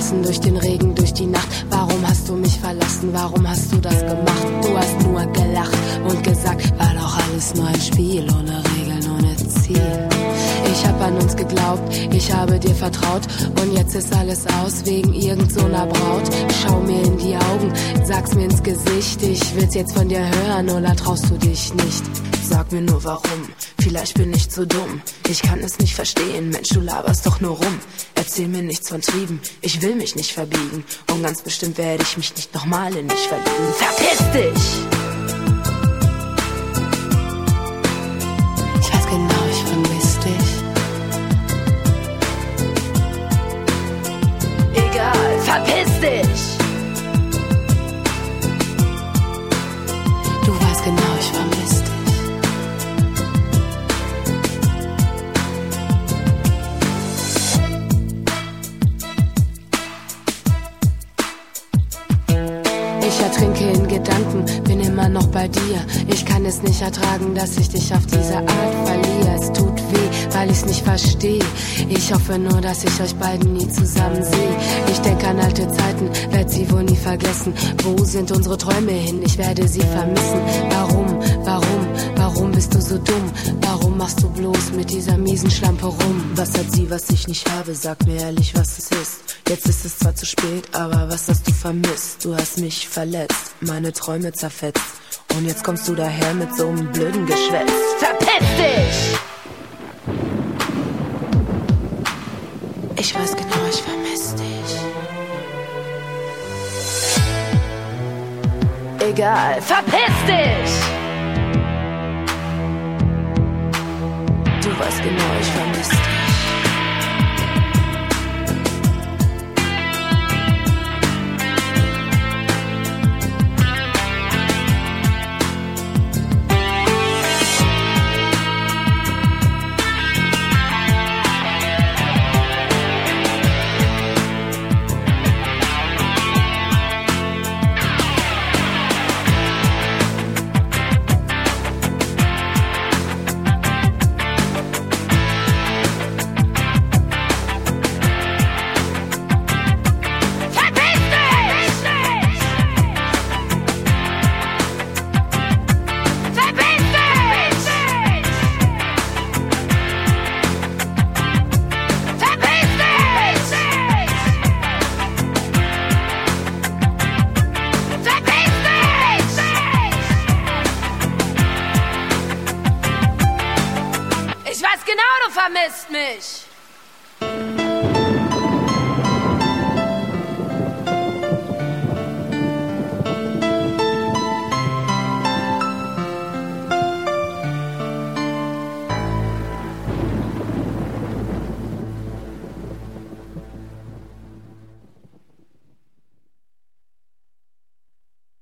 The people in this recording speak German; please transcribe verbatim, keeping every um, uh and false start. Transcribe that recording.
draußen durch den Regen, durch die Nacht. Warum hast du mich verlassen? Warum hast du das gemacht? Du hast nur gelacht und gesagt, war doch alles nur ein Spiel, ohne Regeln, ohne Ziel. Ich hab an uns geglaubt, ich habe dir vertraut und jetzt ist alles aus wegen irgend so einer Braut. Schau mir in die Augen, sag's mir ins Gesicht, ich will's jetzt von dir hören oder traust du dich nicht? Sag mir nur warum, vielleicht bin ich zu dumm. Ich kann es nicht verstehen, Mensch, du laberst doch nur rum. Erzähl mir nichts von Trieben, ich will mich nicht verbiegen. Und ganz bestimmt werde ich mich nicht nochmal in dich verlieben. Verpiss dich! Ich weiß genau, ich vermiss dich. Egal, verpiss dich! Du weißt genau, ich vermiss dich. Ich ertrinke in Gedanken, bin immer noch bei dir. Ich kann es nicht ertragen, dass ich dich auf diese Art verliere. Es tut weh, weil ich's nicht verstehe. Ich hoffe nur, dass ich euch beiden nie zusammen sehe. Ich denke an alte Zeiten, werd sie wohl nie vergessen. Wo sind unsere Träume hin? Ich werde sie vermissen. Warum, warum, warum bist du so dumm? Warum machst du bloß mit dieser miesen Schlampe rum? Was hat sie, was ich nicht habe? Sag mir ehrlich, was es ist. Jetzt ist es zwar zu spät, aber was hast du vermisst? Du hast mich verletzt, meine Träume zerfetzt. Und jetzt kommst du daher mit so einem blöden Geschwätz. Verpiss dich! Ich weiß genau, ich vermiss dich. Egal, verpiss dich! Du weißt genau, ich vermiss dich. Ich weiß genau, du vermisst mich.